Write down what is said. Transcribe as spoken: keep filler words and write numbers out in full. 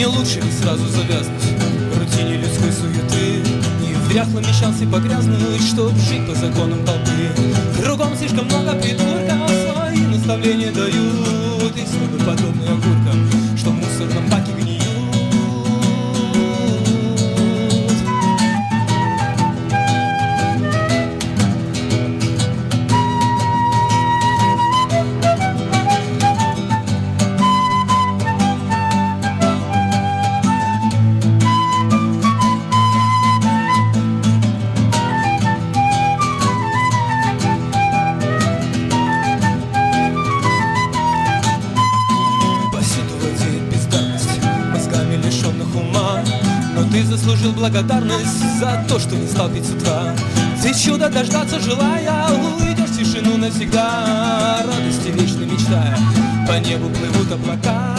лучше сразу завязнуть в рутине людской суеты и в дряхлом мещанстве погрязнуть, чтоб жить по законам толпы. Кругом слишком много придурков, свои наставления дают, и слабы подобны огуркам, что в мусорном баке гниют. Ты заслужил благодарность за то, что не стал пить с утра. Ты чудо дождаться желая, уйдешь в тишину навсегда, радости вечно мечтая. По небу плывут облака.